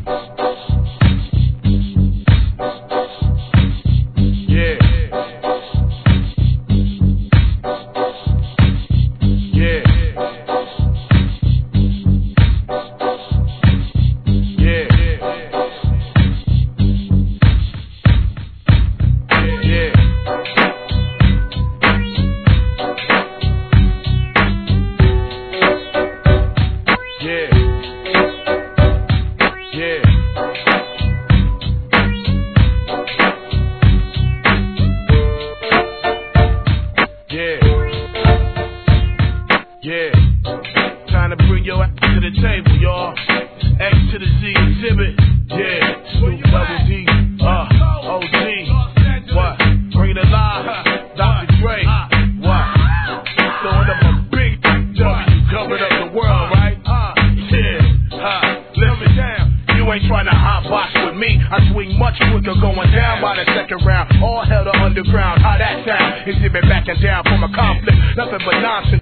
Time to bring your ass to the table, y'all. X to the Z exhibit. Yeah, Snoop Double D, OG. What? Bring it alive, Dr. Dre. What? Throwing up a big W, covered up the world, right? Listen down. You ain't trying to hotbox with me. I swing much quicker, going down by the second round. All hell to underground. How that sound? Exhibit backing down from a conflict. Nothing but nonsense.